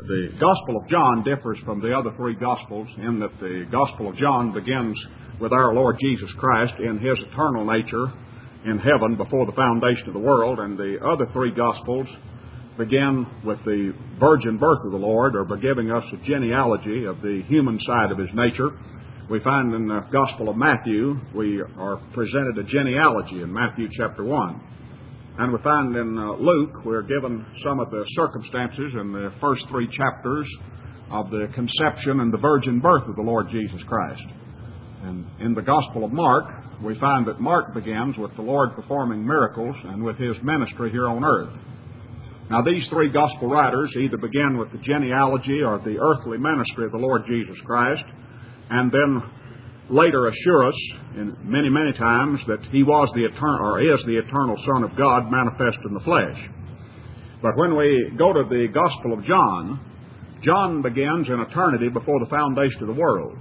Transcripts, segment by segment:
The Gospel of John differs from the other three Gospels in that the Gospel of John begins with our Lord Jesus Christ in His eternal nature in heaven before the foundation of the world, and the other three Gospels begin with the virgin birth of the Lord, or by giving us a genealogy of the human side of His nature. We find in the Gospel of Matthew, we are presented a genealogy in Matthew chapter 1. And we find in Luke, we're given some of the circumstances in the first three chapters of the conception and the virgin birth of the Lord Jesus Christ. And in the Gospel of Mark, we find that Mark begins with the Lord performing miracles and with His ministry here on earth. Now, these three Gospel writers either begin with the genealogy or the earthly ministry of the Lord Jesus Christ, and then later assure us in many, many times that He was the eternal, or is the eternal Son of God manifest in the flesh. But when we go to the Gospel of John, John begins in eternity before the foundation of the world.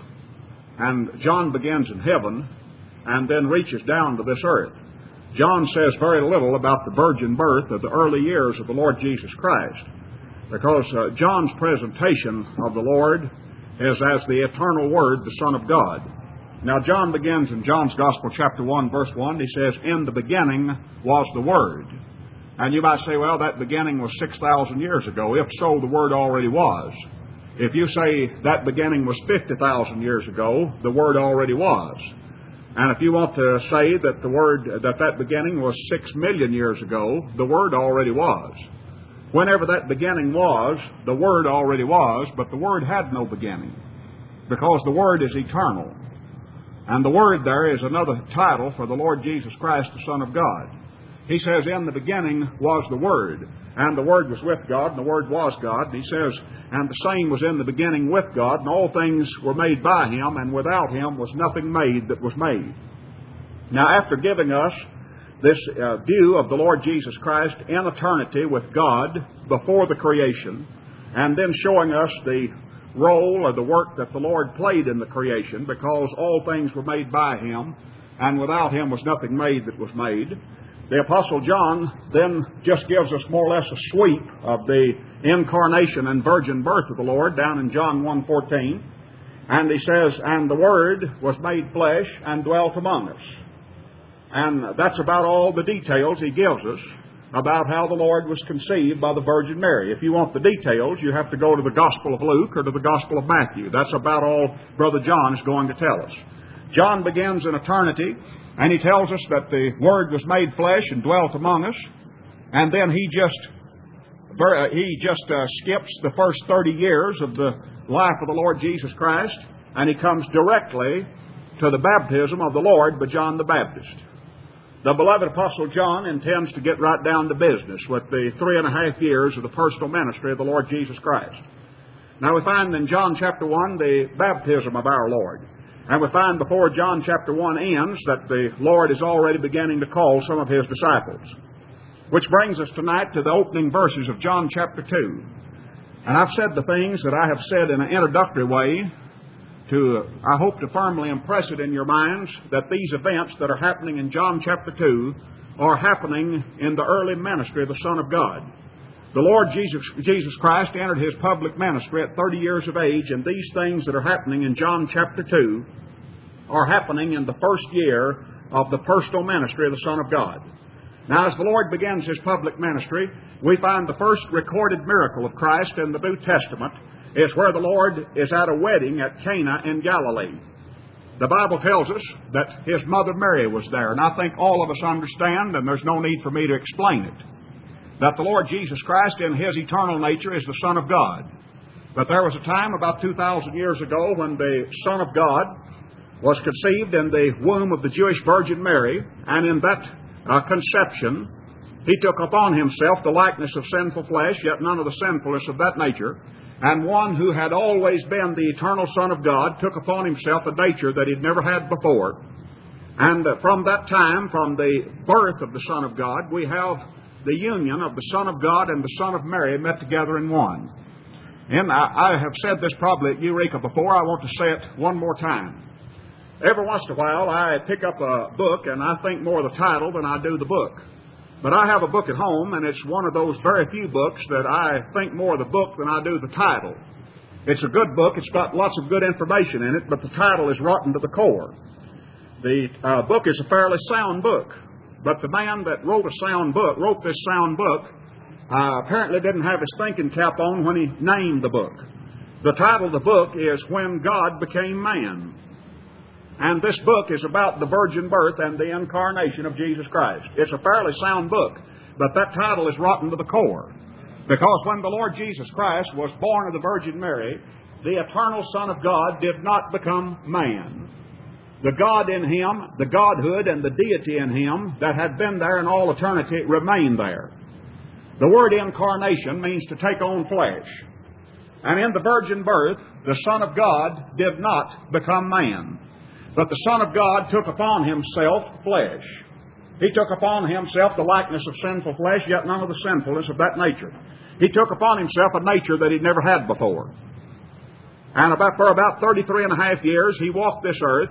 And John begins in heaven and then reaches down to this earth. John says very little about the virgin birth of the early years of the Lord Jesus Christ, because John's presentation of the Lord is as the eternal Word, the Son of God. Now, John begins in John's Gospel, chapter 1, verse 1. He says, "In the beginning was the Word." And you might say, well, that beginning was 6,000 years ago. If so, the Word already was. If you say that beginning was 50,000 years ago, the Word already was. And if you want to say that the Word, that beginning was 6 million years ago, the Word already was. Whenever that beginning was, the Word already was, but the Word had no beginning, because the Word is eternal. And the Word there is another title for the Lord Jesus Christ, the Son of God. He says, "In the beginning was the Word, and the Word was with God, and the Word was God." And he says, "And the same was in the beginning with God, and all things were made by Him, and without Him was nothing made that was made." Now, after giving us this view of the Lord Jesus Christ in eternity with God before the creation, and then showing us the role or the work that the Lord played in the creation, because all things were made by Him, and without Him was nothing made that was made, the Apostle John then just gives us more or less a sweep of the incarnation and virgin birth of the Lord down in John 1:14. And he says, "And the Word was made flesh and dwelt among us." And that's about all the details he gives us about how the Lord was conceived by the Virgin Mary. If you want the details, you have to go to the Gospel of Luke or to the Gospel of Matthew. That's about all Brother John is going to tell us. John begins in eternity, and he tells us that the Word was made flesh and dwelt among us. And then he just skips the first 30 years of the life of the Lord Jesus Christ, and he comes directly to the baptism of the Lord by John the Baptist. The beloved Apostle John intends to get right down to business with the 3.5 years of the personal ministry of the Lord Jesus Christ. Now, we find in John chapter 1 the baptism of our Lord. And we find before John chapter 1 ends that the Lord is already beginning to call some of His disciples. Which brings us tonight to the opening verses of John chapter 2. And I've said the things that I have said in an introductory way I hope to firmly impress it in your minds that these events that are happening in John chapter 2 are happening in the early ministry of the Son of God. The Lord Jesus Christ entered His public ministry at 30 years of age, and these things that are happening in John chapter 2 are happening in the first year of the personal ministry of the Son of God. Now, as the Lord begins His public ministry, we find the first recorded miracle of Christ in the New Testament is where the Lord is at a wedding at Cana in Galilee. The Bible tells us that His mother Mary was there, and I think all of us understand, and there's no need for me to explain it, that the Lord Jesus Christ in His eternal nature is the Son of God. But there was a time about 2,000 years ago when the Son of God was conceived in the womb of the Jewish Virgin Mary, and in that conception He took upon Himself the likeness of sinful flesh, yet none of the sinfulness of that nature. And one who had always been the eternal Son of God took upon Himself a nature that He'd never had before. And from that time, from the birth of the Son of God, we have the union of the Son of God and the Son of Mary met together in one. And I have said this probably at Eureka before. I want to say it one more time. Every once in a while, I pick up a book and I think more of the title than I do the book. But I have a book at home, and it's one of those very few books that I think more of the book than I do the title. It's a good book. It's got lots of good information in it, but the title is rotten to the core. The book is a fairly sound book, but the man that wrote this sound book, apparently didn't have his thinking cap on when he named the book. The title of the book is When God Became Man. And this book is about the virgin birth and the incarnation of Jesus Christ. It's a fairly sound book, but that title is rotten to the core. Because when the Lord Jesus Christ was born of the Virgin Mary, the eternal Son of God did not become man. The God in Him, the Godhood and the deity in Him that had been there in all eternity remained there. The word incarnation means to take on flesh. And in the virgin birth, the Son of God did not become man. But the Son of God took upon Himself flesh. He took upon Himself the likeness of sinful flesh, yet none of the sinfulness of that nature. He took upon Himself a nature that He'd never had before. And for about 33 and a half years, He walked this earth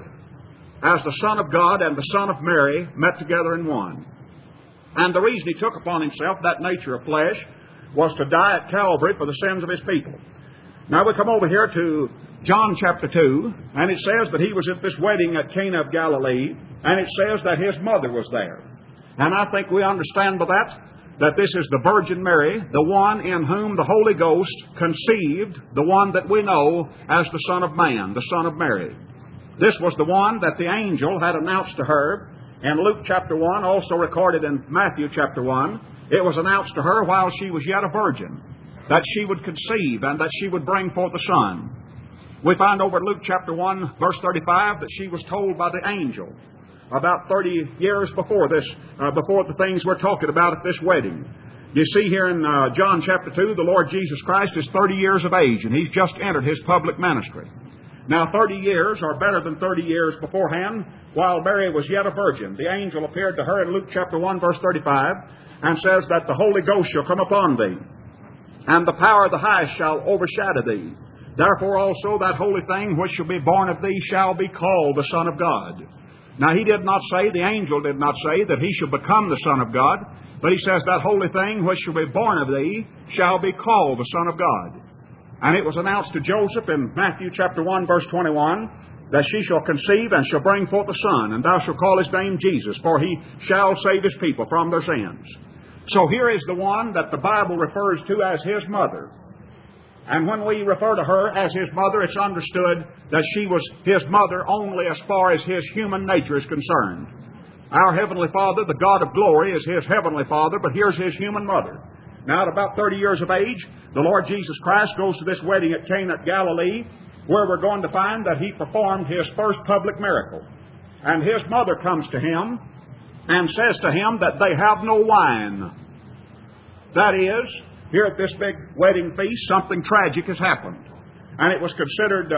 as the Son of God and the Son of Mary met together in one. And the reason He took upon Himself that nature of flesh was to die at Calvary for the sins of His people. Now we come over here to John chapter 2, and it says that He was at this wedding at Cana of Galilee, and it says that His mother was there. And I think we understand by that this is the Virgin Mary, the one in whom the Holy Ghost conceived, the one that we know as the Son of Man, the Son of Mary. This was the one that the angel had announced to her in Luke chapter 1, also recorded in Matthew chapter 1. It was announced to her while she was yet a virgin, that she would conceive and that she would bring forth a son. We find over in Luke chapter 1, verse 35, that she was told by the angel about 30 years before this, before the things we're talking about at this wedding. You see here in John chapter 2, the Lord Jesus Christ is 30 years of age, and He's just entered His public ministry. Now, 30 years are better than 30 years beforehand, while Mary was yet a virgin. The angel appeared to her in Luke chapter 1, verse 35, and says that the Holy Ghost shall come upon thee, and the power of the highest shall overshadow thee. Therefore also that holy thing which shall be born of thee shall be called the Son of God. Now He did not say, the angel did not say, that He shall become the Son of God, but He says that holy thing which shall be born of thee shall be called the Son of God. And it was announced to Joseph in Matthew chapter 1, verse 21, that she shall conceive and shall bring forth a son, and thou shalt call his name Jesus, for He shall save His people from their sins. So here is the one that the Bible refers to as His mother. And when we refer to her as His mother, it's understood that she was His mother only as far as His human nature is concerned. Our Heavenly Father, the God of glory, is His Heavenly Father, but here's His human mother. Now, at about 30 years of age, the Lord Jesus Christ goes to this wedding at Cana of Galilee, where we're going to find that He performed His first public miracle. And His mother comes to Him and says to Him that they have no wine. That is, here at this big wedding feast, something tragic has happened. And it was considered,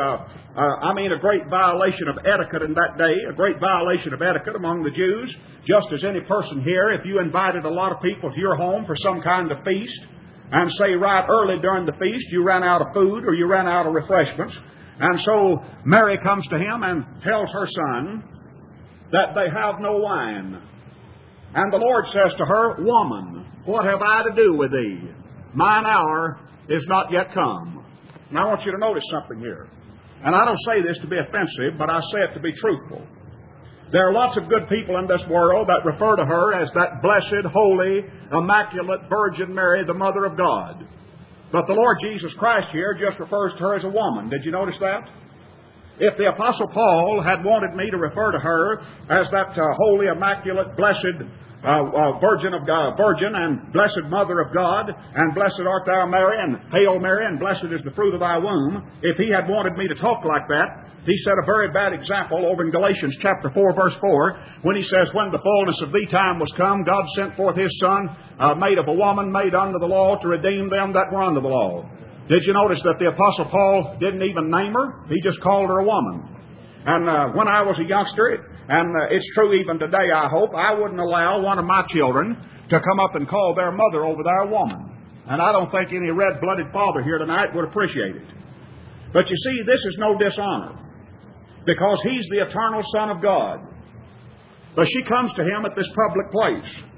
a great violation of etiquette in that day, a great violation of etiquette among the Jews. Just as any person here, if you invited a lot of people to your home for some kind of feast, and say right early during the feast you ran out of food or you ran out of refreshments, and so Mary comes to Him and tells her son that they have no wine. And the Lord says to her, Woman, what have I to do with thee? Mine hour is not yet come. Now I want you to notice something here. And I don't say this to be offensive, but I say it to be truthful. There are lots of good people in this world that refer to her as that blessed, holy, immaculate Virgin Mary, the Mother of God. But the Lord Jesus Christ here just refers to her as a woman. Did you notice that? If the Apostle Paul had wanted me to refer to her as that holy, immaculate, blessed Virgin and blessed Mother of God, and blessed art thou Mary, and Hail Mary, and blessed is the fruit of thy womb, if he had wanted me to talk like that, he set a very bad example over in Galatians chapter 4, verse 4, when he says, When the fullness of the time was come, God sent forth His Son, made of a woman, made under the law, to redeem them that were under the law. Did you notice that the Apostle Paul didn't even name her? He just called her a woman. And when I was a youngster, and it's true even today, I hope, I wouldn't allow one of my children to come up and call their mother over there a woman. And I don't think any red-blooded father here tonight would appreciate it. But you see, this is no dishonor, because He's the eternal Son of God. But she comes to Him at this public place.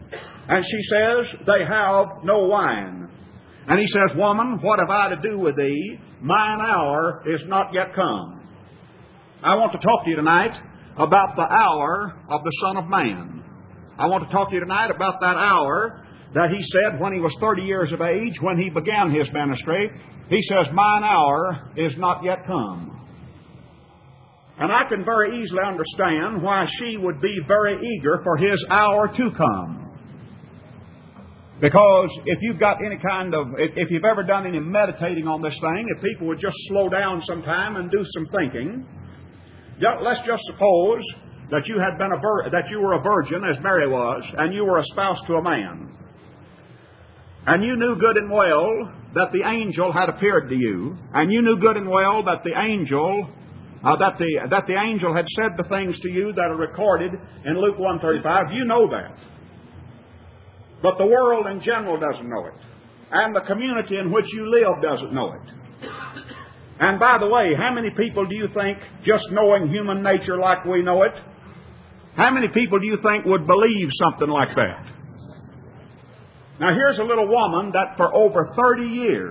And she says, they have no wine. And he says, woman, what have I to do with thee? Mine hour is not yet come. I want to talk to you tonight about the hour of the Son of Man. I want to talk to you tonight about that hour that he said when he was 30 years of age, when he began his ministry. He says, mine hour is not yet come. And I can very easily understand why she would be very eager for his hour to come. Because if you've got any if you've ever done any meditating on this thing, if people would just slow down sometime and do some thinking, let's just suppose that you had been that you were a virgin, as Mary was, and you were espoused to a man. And you knew good and well that the angel had appeared to you, and you knew good and well that the angel that the angel had said the things to you that are recorded in Luke 1:35. You know that. But the world in general doesn't know it. And the community in which you live doesn't know it. And by the way, how many people do you think, just knowing human nature like we know it, how many people do you think would believe something like that? Now here's a little woman that for over 30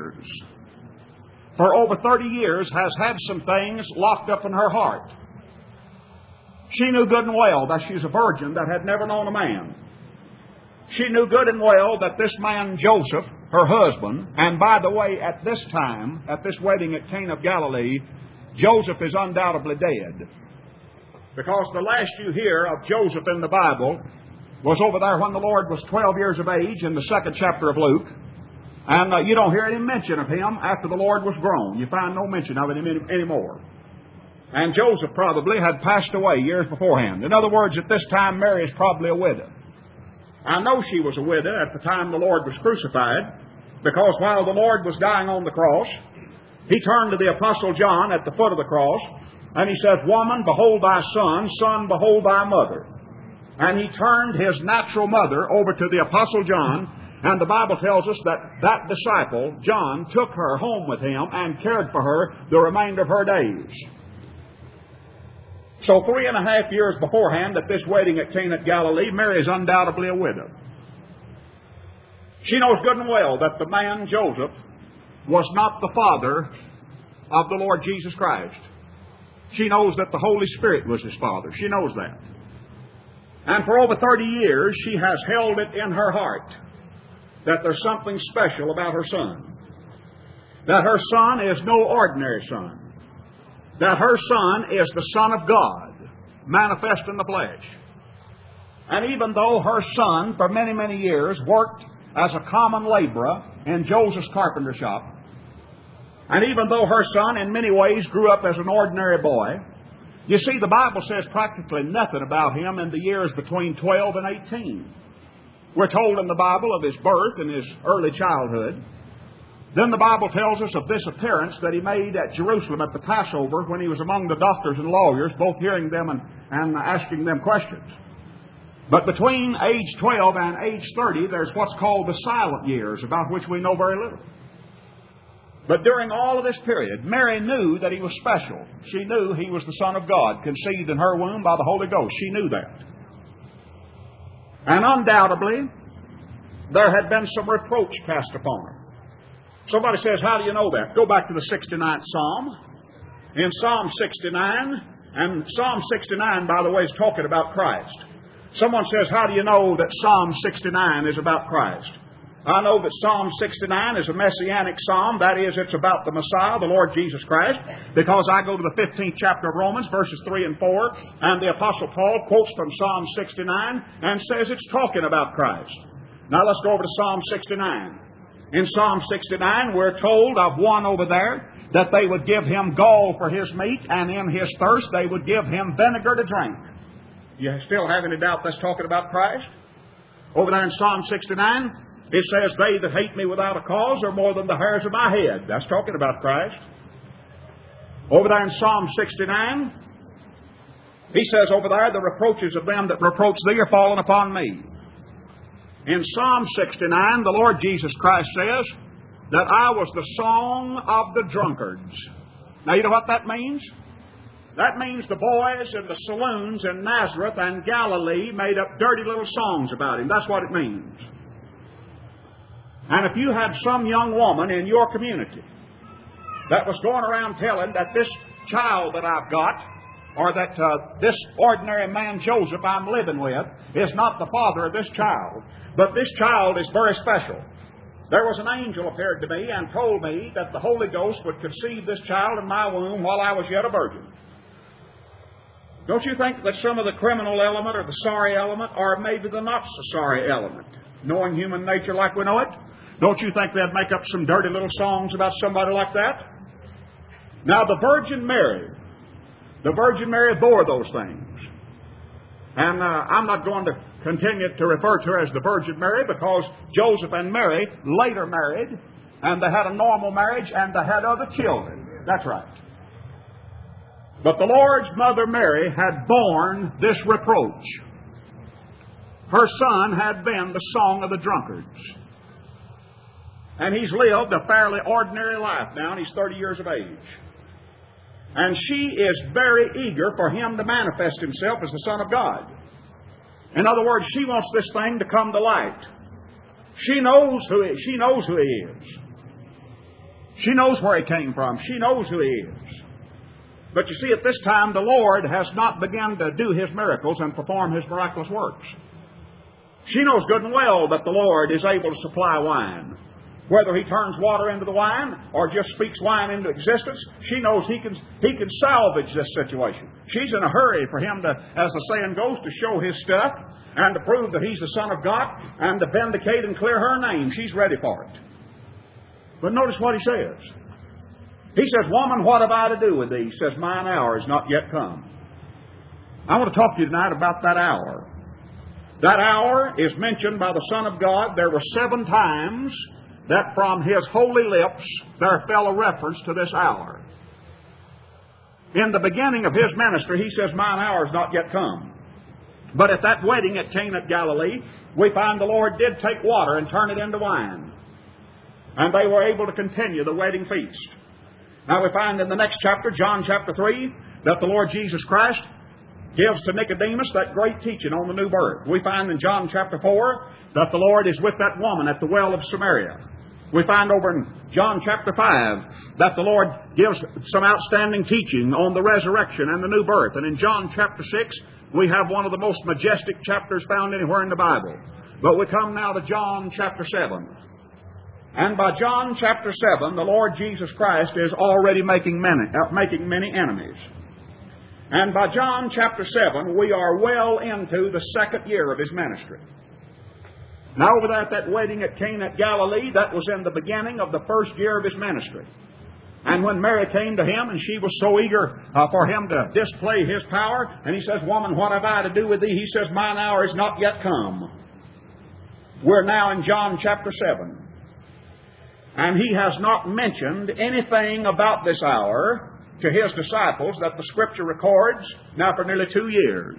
years has had some things locked up in her heart. She knew good and well that she's a virgin that had never known a man. She knew good and well that this man Joseph, her husband, and by the way, at this time, at this wedding at Cana of Galilee, Joseph is undoubtedly dead. Because the last you hear of Joseph in the Bible was over there when the Lord was 12 years of age in the 2nd chapter of Luke. And you don't hear any mention of him after the Lord was grown. You find no mention of him anymore. And Joseph probably had passed away years beforehand. In other words, at this time, Mary is probably a widow. I know she was a widow at the time the Lord was crucified, because while the Lord was dying on the cross, he turned to the Apostle John at the foot of the cross, and he says, woman, behold thy son, son, behold thy mother. And he turned his natural mother over to the Apostle John, and the Bible tells us that that disciple, John, took her home with him and cared for her the remainder of her days. So 3.5 years beforehand, at this wedding at Cana of Galilee, Mary is undoubtedly a widow. She knows good and well that the man Joseph was not the father of the Lord Jesus Christ. She knows that the Holy Spirit was his father. She knows that. And for over 30 years, she has held it in her heart that there's something special about her son. That her son is no ordinary son. That her Son is the Son of God, manifest in the flesh. And even though her son, for many, many years, worked as a common laborer in Joseph's carpenter shop, and even though her son in many ways grew up as an ordinary boy, you see, the Bible says practically nothing about him in the years between 12 and 18. We're told in the Bible of his birth and his early childhood. Then the Bible tells us of this appearance that he made at Jerusalem at the Passover when he was among the doctors and lawyers, both hearing them and asking them questions. But between age 12 and age 30, there's what's called the silent years, about which we know very little. But during all of this period, Mary knew that he was special. She knew he was the Son of God, conceived in her womb by the Holy Ghost. She knew that. And undoubtedly, there had been some reproach cast upon her. Somebody says, how do you know that? Go back to the 69th Psalm. In Psalm 69, and Psalm 69, by the way, is talking about Christ. Someone says, how do you know that Psalm 69 is about Christ? I know that Psalm 69 is a messianic psalm. That is, it's about the Messiah, the Lord Jesus Christ, because I go to the 15th chapter of Romans, verses 3 and 4, and the Apostle Paul quotes from Psalm 69 and says it's talking about Christ. Now let's go over to Psalm 69. In Psalm 69, we're told of one over there that they would give him gall for his meat, and in his thirst they would give him vinegar to drink. You still have any doubt that's talking about Christ? Over there in Psalm 69, it says, they that hate me without a cause are more than the hairs of my head. That's talking about Christ. Over there in Psalm 69, he says over there, the reproaches of them that reproach thee are fallen upon me. In Psalm 69, the Lord Jesus Christ says that I was the song of the drunkards. Now, you know what that means? That means the boys in the saloons in Nazareth and Galilee made up dirty little songs about him. That's what it means. And if you had some young woman in your community that was going around telling that this child that I've got, or that this ordinary man Joseph I'm living with, is not the father of this child, but this child is very special. There was an angel appeared to me and told me that the Holy Ghost would conceive this child in my womb while I was yet a virgin. Don't you think that some of the criminal element or the sorry element, or maybe the not so sorry element, knowing human nature like we know it, don't you think they'd make up some dirty little songs about somebody like that? Now the Virgin Mary bore those things. And I'm not going to continue to refer to her as the Virgin Mary, because Joseph and Mary later married, and they had a normal marriage, and they had other children. That's right. But the Lord's mother Mary had borne this reproach. Her son had been the song of the drunkards. And he's lived a fairly ordinary life now, and he's 30 years of age. And she is very eager for him to manifest himself as the Son of God. In other words, she wants this thing to come to light. She knows who he is. She knows where he came from. She knows who he is. But you see, at this time, the Lord has not begun to do His miracles and perform His miraculous works. She knows good and well that the Lord is able to supply wine. Whether He turns water into the wine or just speaks wine into existence, she knows He can salvage this situation. She's in a hurry for Him to, as the saying goes, to show His stuff and to prove that He's the Son of God and to vindicate and clear her name. She's ready for it. But notice what He says. He says, "Woman, what have I to do with thee?" He says, "Mine hour is not yet come." I want to talk to you tonight about that hour. That hour is mentioned by the Son of God. There were 7 times that from His holy lips there fell a reference to this hour. In the beginning of His ministry, He says, "Mine hour is not yet come." But at that wedding at Cana of Galilee, we find the Lord did take water and turn it into wine. And they were able to continue the wedding feast. Now we find in the next chapter, John chapter 3, that the Lord Jesus Christ gives to Nicodemus that great teaching on the new birth. We find in John chapter 4 that the Lord is with that woman at the well of Samaria. We find over in John chapter 5 that the Lord gives some outstanding teaching on the resurrection and the new birth. And in John chapter 6, we have one of the most majestic chapters found anywhere in the Bible. But we come now to John chapter 7. And by John chapter 7, the Lord Jesus Christ is already making many enemies. And by John chapter 7, we are well into the 2nd year of His ministry. Now over there at that wedding at Cana at Galilee, that was in the beginning of the 1st year of His ministry. And when Mary came to Him, and she was so eager for Him to display His power, and He says, "Woman, what have I to do with thee?" He says, "Mine hour is not yet come." We're now in John chapter 7. And He has not mentioned anything about this hour to His disciples that the Scripture records now for nearly 2 years.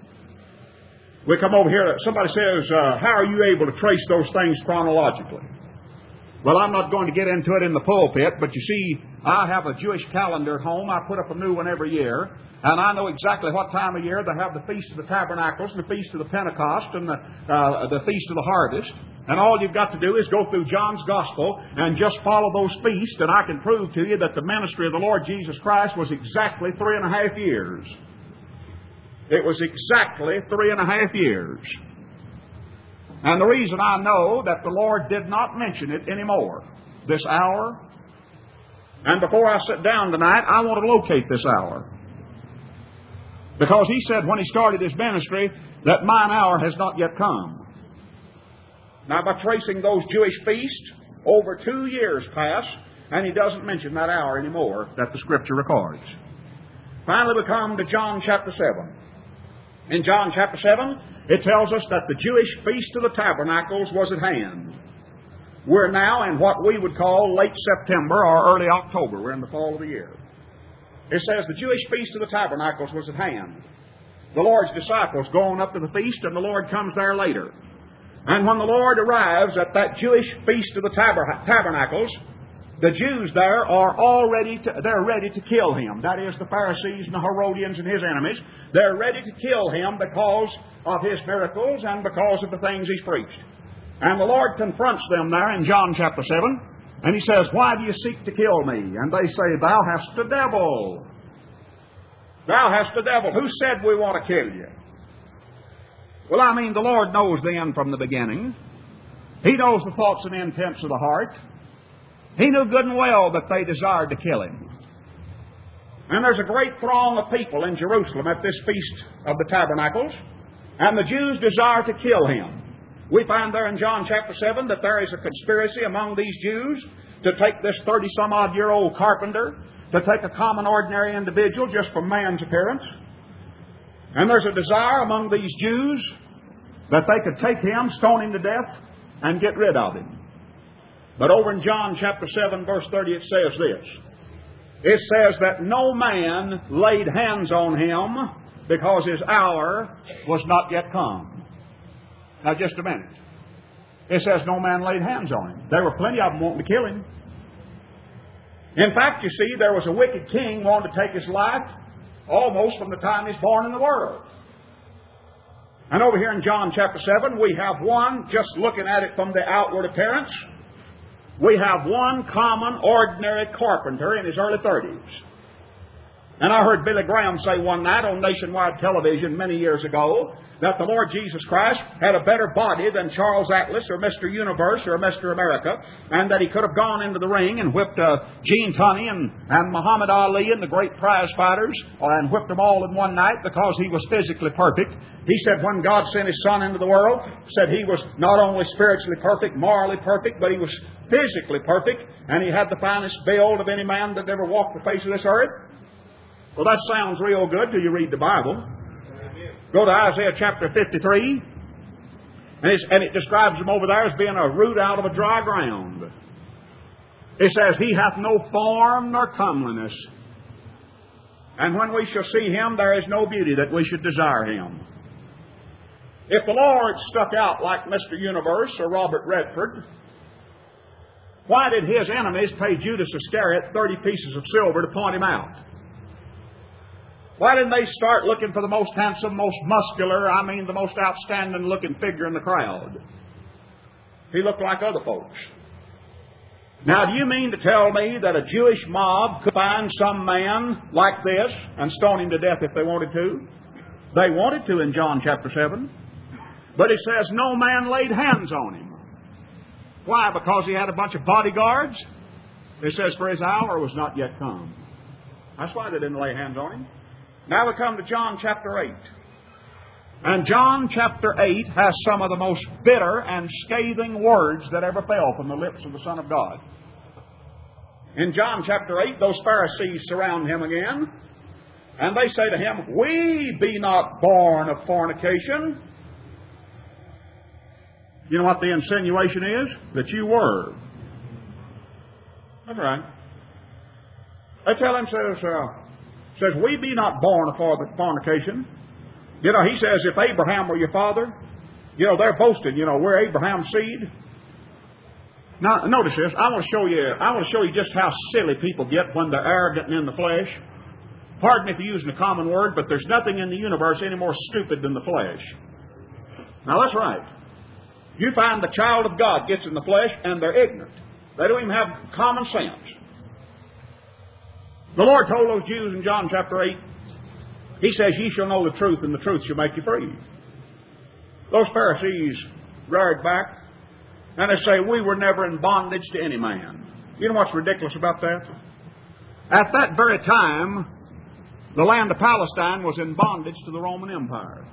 We come over here, somebody says, "How are you able to trace those things chronologically?" Well, I'm not going to get into it in the pulpit, but you see, I have a Jewish calendar at home. I put up a new one every year, and I know exactly what time of year they have the Feast of the Tabernacles and the Feast of the Pentecost and the Feast of the Harvest. And all you've got to do is go through John's Gospel and just follow those feasts, and I can prove to you that the ministry of the Lord Jesus Christ was exactly 3.5 years. It was exactly 3.5 years. And the reason I know that the Lord did not mention it anymore, this hour, and before I sit down tonight, I want to locate this hour. Because He said when He started His ministry that mine hour has not yet come. Now, by tracing those Jewish feasts, over 2 years pass, and He doesn't mention that hour anymore that the Scripture records. Finally, we come to John chapter 7. In John chapter 7, it tells us that the Jewish Feast of the Tabernacles was at hand. We're now in what we would call late September or early October. We're in the fall of the year. It says the Jewish Feast of the Tabernacles was at hand. The Lord's disciples go on up to the feast, and the Lord comes there later. And when the Lord arrives at that Jewish Feast of the Tabernacles, the Jews there are they're ready to kill him. That is, the Pharisees and the Herodians and his enemies. They're ready to kill him because of his miracles and because of the things he's preached. And the Lord confronts them there in John chapter 7, and he says, "Why do you seek to kill me?" And they say, "Thou hast a devil. Thou hast a devil. Who said we want to kill you?" Well, I mean, the Lord knows the end from the beginning. He knows the thoughts and intents of the heart. He knew good and well that they desired to kill him. And there's a great throng of people in Jerusalem at this Feast of the Tabernacles, and the Jews desire to kill him. We find there in John chapter 7 that there is a conspiracy among these Jews to take this 30-some-odd-year-old carpenter, to take a common, ordinary individual just from man's appearance. And there's a desire among these Jews that they could take him, stone him to death, and get rid of him. But over in John chapter 7, verse 30, it says this. It says that no man laid hands on him because his hour was not yet come. Now, just a minute. It says no man laid hands on him. There were plenty of them wanting to kill him. In fact, you see, there was a wicked king wanting to take his life almost from the time he's born in the world. And over here in John chapter 7, we have one, just looking at it from the outward appearance, we have one common, ordinary carpenter in his early 30s. And I heard Billy Graham say one night on nationwide television many years ago that the Lord Jesus Christ had a better body than Charles Atlas or Mr. Universe or Mr. America, and that he could have gone into the ring and whipped Gene Tunney and Muhammad Ali and the great prize fighters and whipped them all in one night because he was physically perfect. He said when God sent His Son into the world, said He was not only spiritually perfect, morally perfect, but He was physically perfect, and He had the finest build of any man that ever walked the face of this earth. Well, that sounds real good till you read the Bible. Go to Isaiah chapter 53, and it describes him over there as being a root out of a dry ground. It says, He hath no form nor comeliness. And when we shall see Him, there is no beauty that we should desire Him. If the Lord stuck out like Mr. Universe or Robert Redford, why did His enemies pay Judas Iscariot 30 pieces of silver to point Him out? Why didn't they start looking for the most handsome, most muscular, the most outstanding looking figure in the crowd? He looked like other folks. Now, do you mean to tell me that a Jewish mob could find some man like this and stone him to death if they wanted to? They wanted to in John chapter 7. But it says no man laid hands on him. Why? Because he had a bunch of bodyguards? It says for his hour was not yet come. That's why they didn't lay hands on him. Now we come to John chapter 8. And John chapter 8 has some of the most bitter and scathing words that ever fell from the lips of the Son of God. In John chapter 8, those Pharisees surround Him again, and they say to Him, We be not born of fornication. You know what the insinuation is? That you were. That's right. They tell Him, says, we be not born of fornication. You know, He says, if Abraham were your father, they're boasting, we're Abraham's seed. Now, notice this. I want to show you just how silly people get when they're arrogant and in the flesh. Pardon me for using a common word, but there's nothing in the universe any more stupid than the flesh. Now, that's right. You find the child of God gets in the flesh and they're ignorant. They don't even have common sense. The Lord told those Jews in John chapter 8, He says, Ye shall know the truth, and the truth shall make you free. Those Pharisees reared back, and they say, We were never in bondage to any man. You know what's ridiculous about that? At that very time, the land of Palestine was in bondage to the Roman Empire.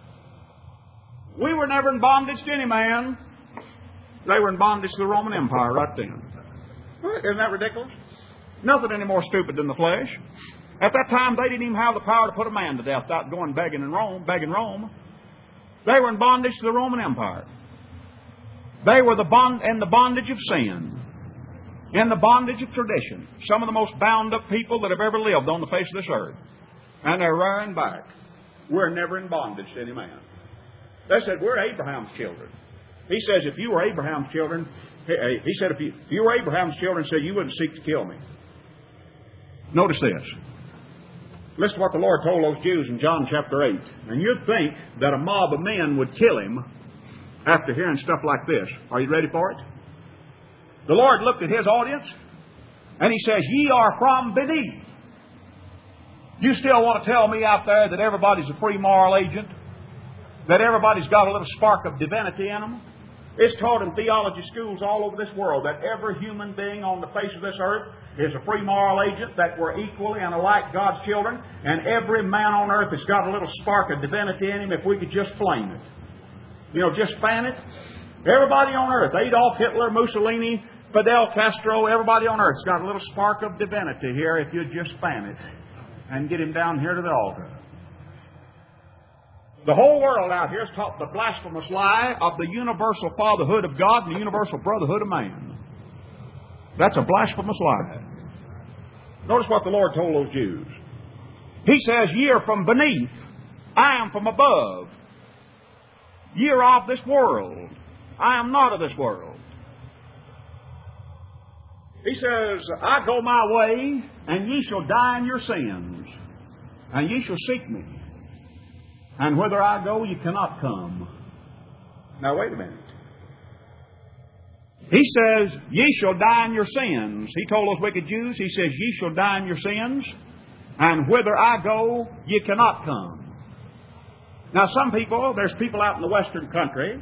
We were never in bondage to any man. They were in bondage to the Roman Empire right then. Isn't that ridiculous? Nothing any more stupid than the flesh. At that time, they didn't even have the power to put a man to death without going begging Rome. They were in bondage to the Roman Empire. They were in the bondage of sin, in the bondage of tradition. Some of the most bound up people that have ever lived on the face of this earth. And they're rearing back. We're never in bondage to any man. They said, we're Abraham's children. He says, if you were Abraham's children, he said, if you were Abraham's children, said you wouldn't seek to kill me. Notice this. Listen to what the Lord told those Jews in John chapter 8. And you'd think that a mob of men would kill him after hearing stuff like this. Are you ready for it? The Lord looked at His audience, and He says, ye are from beneath. You still want to tell me out there that everybody's a free moral agent? That everybody's got a little spark of divinity in them? It's taught in theology schools all over this world that every human being on the face of this earth is a free moral agent, that we're equally and alike God's children, and every man on earth has got a little spark of divinity in him if we could just flame it. You know, just fan it. Everybody on earth, Adolf Hitler, Mussolini, Fidel Castro, everybody on earth's got a little spark of divinity here if you'd just fan it and get him down here to the altar. The whole world out here is taught the blasphemous lie of the universal fatherhood of God and the universal brotherhood of man. That's a blasphemous lie. Notice what the Lord told those Jews. He says, ye are from beneath, I am from above. Ye are of this world, I am not of this world. He says, I go my way, and ye shall die in your sins, and ye shall seek me. And whither I go, ye cannot come. Now, wait a minute. He says, ye shall die in your sins. He told those wicked Jews, He says, ye shall die in your sins, and whither I go, ye cannot come. Now, there's people out in the western country,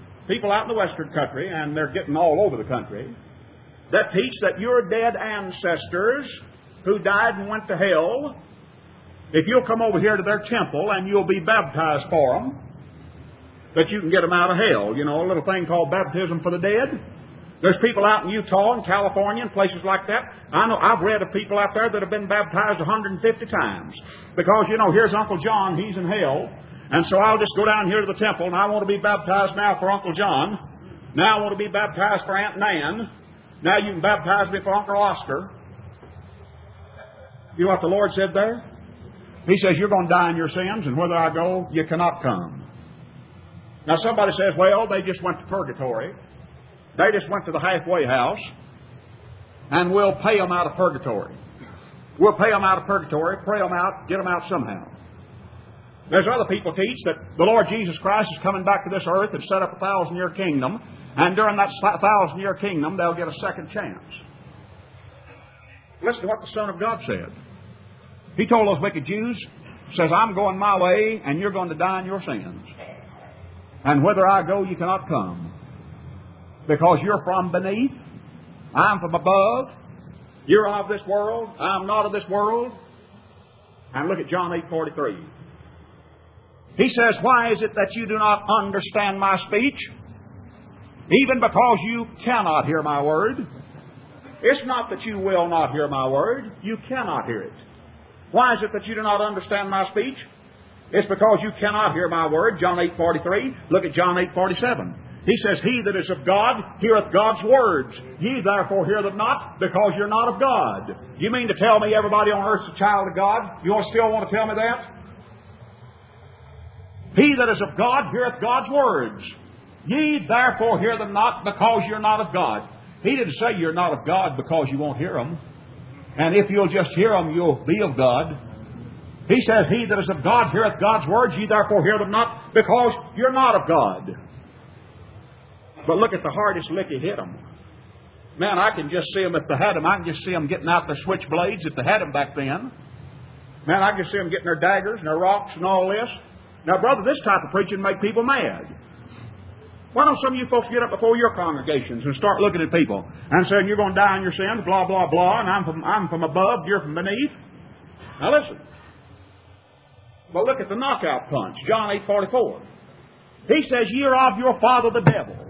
and they're getting all over the country, that teach that your dead ancestors who died and went to hell, if you'll come over here to their temple and you'll be baptized for them, that you can get them out of hell. You know, a little thing called baptism for the dead. There's people out in Utah and California and places like that. I know I've read of people out there that have been baptized 150 times. Because, you know, here's Uncle John, he's in hell. And so I'll just go down here to the temple and I want to be baptized now for Uncle John. Now I want to be baptized for Aunt Nan. Now you can baptize me for Uncle Oscar. You know what the Lord said there? He says, you're going to die in your sins, and whither I go, you cannot come. Now somebody says, well, they just went to purgatory. They just went to the halfway house, and we'll pay them out of purgatory. We'll pay them out of purgatory, pray them out, get them out somehow. There's other people teach that the Lord Jesus Christ is coming back to this earth and set up a 1,000-year kingdom, and during that 1,000-year kingdom, they'll get a second chance. Listen to what the Son of God said. He told those wicked Jews, says, I'm going my way, and you're going to die in your sins. And whither I go, you cannot come. Because you're from beneath, I'm from above. You're of this world, I'm not of this world. And look at John 8:43. He says, why is it that you do not understand my speech? Even because you cannot hear my word. It's not that you will not hear my word. You cannot hear it. Why is it that you do not understand my speech? It's because you cannot hear my word. John 8:43. Look at John 8:47. He says, he that is of God heareth God's words. Ye therefore hear them not, because you're not of God. You mean to tell me everybody on earth is a child of God? You still want to tell me that? He that is of God heareth God's words. Ye therefore hear them not, because you're not of God. He didn't say you're not of God because you won't hear them. And if you'll just hear them, you'll be of God. He says, he that is of God heareth God's words. Ye therefore hear them not, because you're not of God. But look at the hardest lick He hit them. Man, I can just see them if they had them. I can just see them getting out their switchblades if they had them back then. Man, I can see them getting their daggers and their rocks and all this. Now, brother, this type of preaching make people mad. Why don't some of you folks get up before your congregations and start looking at people and saying, you're going to die in your sins, blah, blah, blah, and I'm from above, you're from beneath? Now listen. But look at the knockout punch, John 8:44. He says, ye are of your father the devil.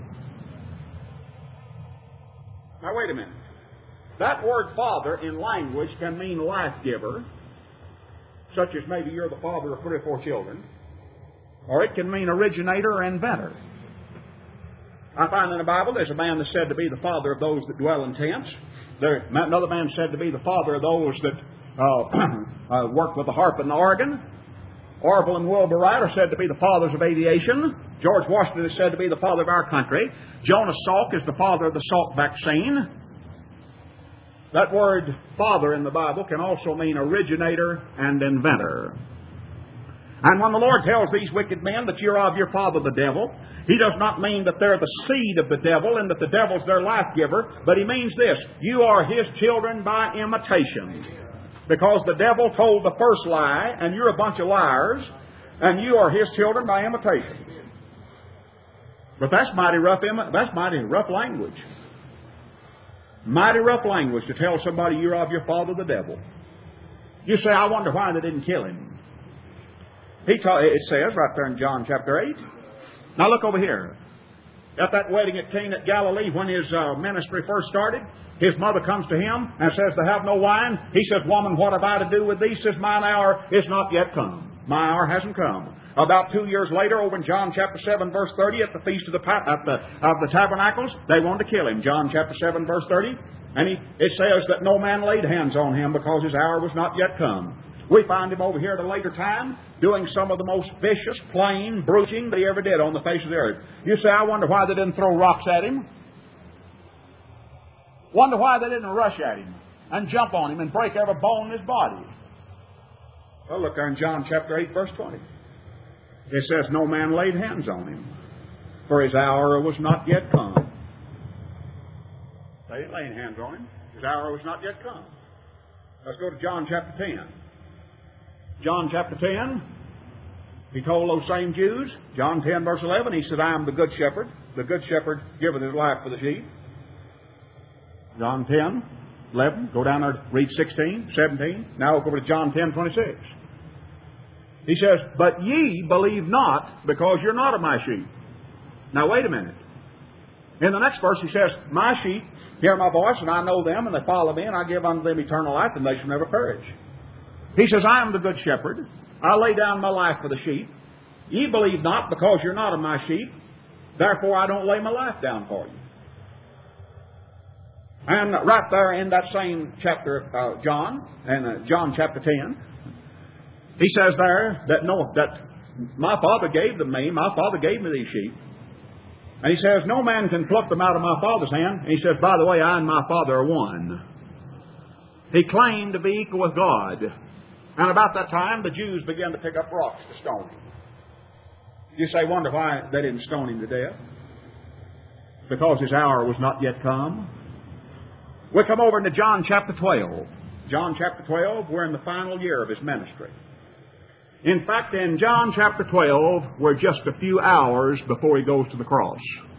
Now wait a minute. That word father in language can mean life giver, such as maybe you're the father of 3 or 4 children, or it can mean originator or inventor. I find in the Bible there's a man that's said to be the father of those that dwell in tents. Another man said to be the father of those that work with the harp and the organ. Orville and Wilbur Wright are said to be the fathers of aviation. George Washington is said to be the father of our country. Jonas Salk is the father of the Salk vaccine. That word father in the Bible can also mean originator and inventor. And when the Lord tells these wicked men that you're of your father the devil, He does not mean that they're the seed of the devil and that the devil's their life giver, but He means this: you are His children by imitation. Because the devil told the first lie, and you're a bunch of liars, and you are His children by imitation. But that's mighty rough language. Mighty rough language to tell somebody you're of your father the devil. You say, I wonder why they didn't kill him. It says right there in John chapter 8. Now look over here. At that wedding at Cana at Galilee, when his ministry first started, his mother comes to him and says, they have no wine. He says, woman, what have I to do with thee? Says, mine hour is not yet come. My hour hasn't come. About 2 years later, over in John chapter 7, verse 30, at the Feast of the Tabernacles, they wanted to kill him. John chapter 7, verse 30. And it says that no man laid hands on him because his hour was not yet come. We find him over here at a later time doing some of the most vicious, plain bruising that he ever did on the face of the earth. You say, I wonder why they didn't throw rocks at him. Wonder why they didn't rush at him and jump on him and break every bone in his body. Well, look there in John chapter 8, verse 20. It says, no man laid hands on him, for his hour was not yet come. They ain't laying hands on him. His hour was not yet come. Let's go to John chapter 10. John chapter 10, He told those same Jews, John 10, verse 11, He said, I am the good shepherd. The good shepherd giveth his life for the sheep. John 10, 11. Go down there, read 16, 17. Now we'll go to John 10, 26. He says, but ye believe not, because you're not of my sheep. Now wait a minute. In the next verse he says, my sheep hear my voice, and I know them, and they follow me, and I give unto them eternal life, and they shall never perish. He says, I am the good shepherd. I lay down my life for the sheep. Ye believe not, because you're not of my sheep. Therefore I don't lay my life down for you. And right there in that same chapter, John chapter 10, he says there that my Father gave them me. My Father gave me these sheep. And he says, no man can pluck them out of my Father's hand. And he says, by the way, I and my Father are one. He claimed to be equal with God. And about that time, the Jews began to pick up rocks to stone him. You say, wonder why they didn't stone him to death? Because his hour was not yet come. We come over into John chapter 12. John chapter 12, we're in the final year of his ministry. In fact, in John chapter 12, we're just a few hours before he goes to the cross.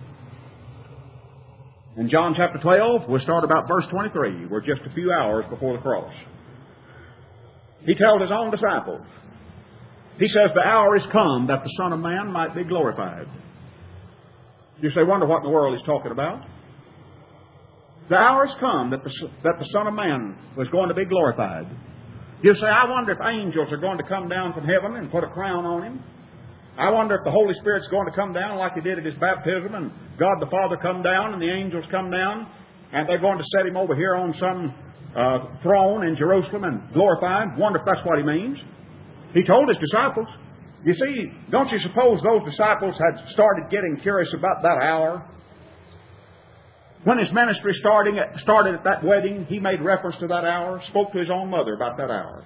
In John chapter 12, we'll start about verse 23. We're just a few hours before the cross. He tells his own disciples, he says, the hour is come that the Son of Man might be glorified. You say, wonder what in the world he's talking about? The hour has come that the Son of Man was going to be glorified. You say, I wonder if angels are going to come down from heaven and put a crown on him. I wonder if the Holy Spirit's going to come down like he did at his baptism, and God the Father come down and the angels come down, and they're going to set him over here on some throne in Jerusalem and glorify him. Wonder if that's what he means. He told his disciples. You see, don't you suppose those disciples had started getting curious about that hour? When his ministry started at that wedding, he made reference to that hour, spoke to his own mother about that hour.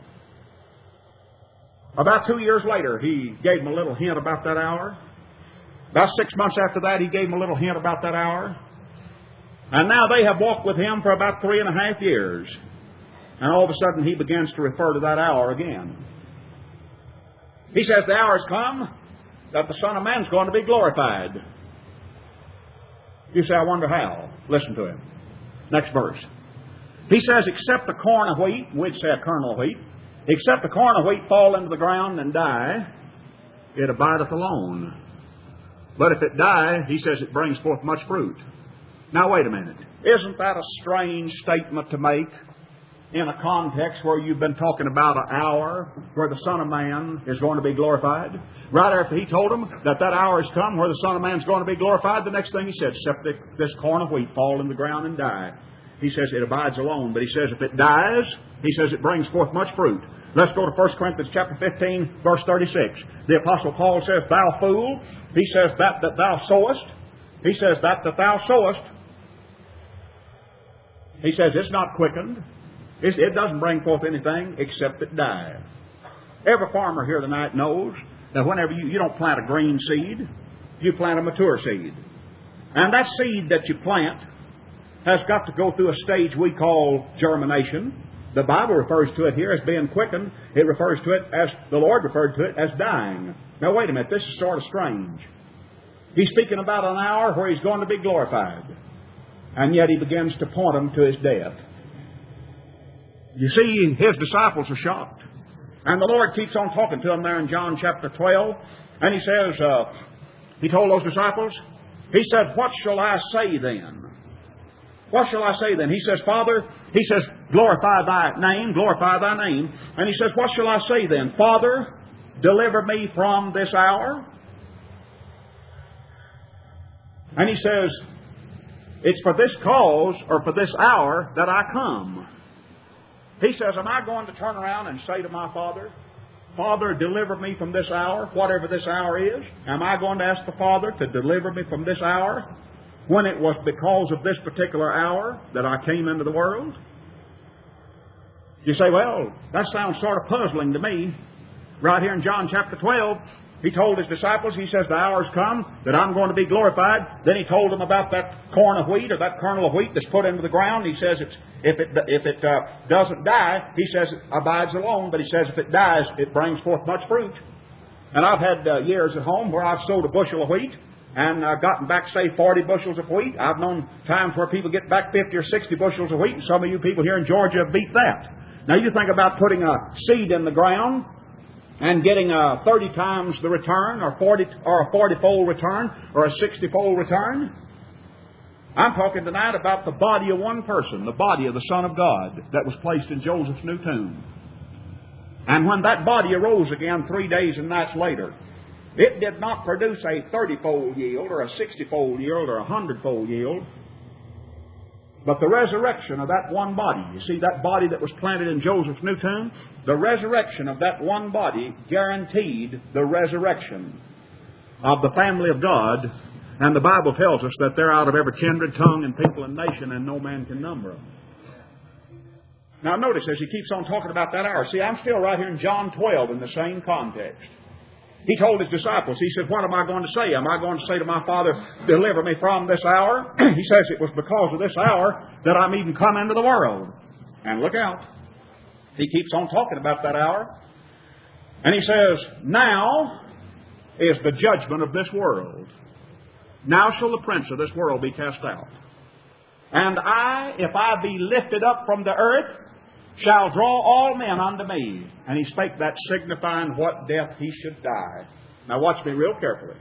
About 2 years later, he gave him a little hint about that hour. About 6 months after that, he gave him a little hint about that hour. And now they have walked with him for about 3.5 years. And all of a sudden, he begins to refer to that hour again. He says, the hour has come that the Son of Man's going to be glorified. You say, I wonder how. Listen to him. Next verse. He says, except the corn of wheat, we'd say a kernel of wheat, except the corn of wheat fall into the ground and die, it abideth alone. But if it die, he says it brings forth much fruit. Now wait a minute. Isn't that a strange statement to make in a context where you've been talking about an hour where the Son of Man is going to be glorified? Right after he told them that hour has come where the Son of Man is going to be glorified, the next thing he said, except this corn of wheat fall in the ground and die. he says it abides alone. But he says if it dies, he says it brings forth much fruit. Let's go to 1 Corinthians chapter 15, verse 36. The Apostle Paul says, thou fool, he says that thou sowest. He says that thou sowest. He says it's not quickened. It doesn't bring forth anything except it dies. Every farmer here tonight knows that whenever you don't plant a green seed, you plant a mature seed. And that seed that you plant has got to go through a stage we call germination. The Bible refers to it here as being quickened. It refers to it as, the Lord referred to it as dying. Now wait a minute, this is sort of strange. He's speaking about an hour where He's going to be glorified. And yet He begins to point them to His death. You see, His disciples are shocked. And the Lord keeps on talking to them there in John chapter 12. And He says, He told those disciples, He said, what shall I say then? What shall I say then? He says, Father, He says, glorify Thy name, glorify Thy name. And He says, what shall I say then? Father, deliver me from this hour. And He says, it's for this cause or for this hour that I come. He says, am I going to turn around and say to my Father, Father, deliver me from this hour, whatever this hour is? Am I going to ask the Father to deliver me from this hour when it was because of this particular hour that I came into the world? You say, well, that sounds sort of puzzling to me. Right here in John chapter 12, He told His disciples, He says, the hour's come that I'm going to be glorified. Then He told them about that corn of wheat or that kernel of wheat that's put into the ground. He says, if it doesn't die, He says it abides alone. But He says if it dies, it brings forth much fruit. And I've had years at home where I've sowed a bushel of wheat and gotten back, say, 40 bushels of wheat. I've known times where people get back 50 or 60 bushels of wheat, and some of you people here in Georgia have beat that. Now you think about putting a seed in the ground and getting 30 times the return, or a 40-fold return, or a 60-fold return. I'm talking tonight about the body of one person, the body of the Son of God that was placed in Joseph's new tomb. And when that body arose again 3 days and nights later, it did not produce a 30-fold yield, or a 60-fold yield, or a 100-fold yield, but the resurrection of that one body. You see, that body that was planted in Joseph's new tomb, the resurrection of that one body guaranteed the resurrection of the family of God. And the Bible tells us that they're out of every kindred, tongue, and people and nation, and no man can number them. Now notice as he keeps on talking about that hour. See, I'm still right here in John 12 in the same context. He told His disciples, He said, what am I going to say? Am I going to say to my Father, deliver me from this hour? He says it was because of this hour that I'm even come into the world. And look out. He keeps on talking about that hour. And He says, now is the judgment of this world. Now shall the prince of this world be cast out. And I, if I be lifted up from the earth, shall draw all men unto me. And He spake that, signifying what death He should die. Now watch me real carefully.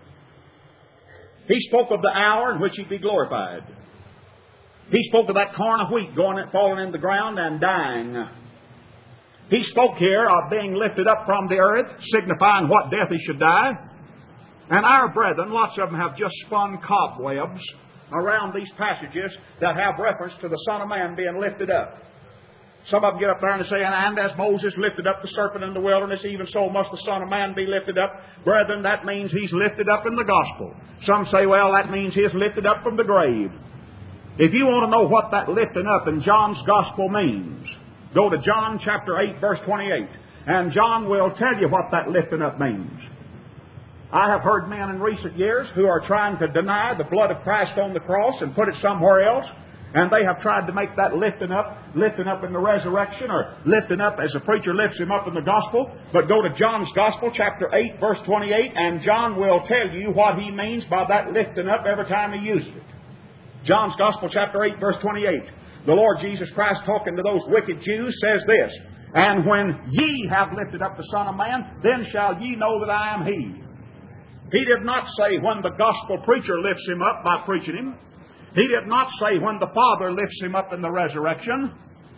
He spoke of the hour in which He'd be glorified. He spoke of that corn of wheat falling in the ground and dying. He spoke here of being lifted up from the earth, signifying what death He should die. And our brethren, lots of them have just spun cobwebs around these passages that have reference to the Son of Man being lifted up. Some of them get up there and say, and as Moses lifted up the serpent in the wilderness, even so must the Son of Man be lifted up. Brethren, that means He's lifted up in the gospel. Some say, well, that means He's lifted up from the grave. If you want to know what that lifting up in John's gospel means, go to John chapter 8, verse 28. And John will tell you what that lifting up means. I have heard men in recent years who are trying to deny the blood of Christ on the cross and put it somewhere else. And they have tried to make that lifting up in the resurrection, or lifting up as a preacher lifts him up in the gospel. But go to John's gospel, chapter 8, verse 28, and John will tell you what he means by that lifting up every time he uses it. John's gospel, chapter 8, verse 28. The Lord Jesus Christ, talking to those wicked Jews, says this, and when ye have lifted up the Son of Man, then shall ye know that I am He. He did not say when the gospel preacher lifts him up by preaching him. He did not say when the Father lifts him up in the resurrection.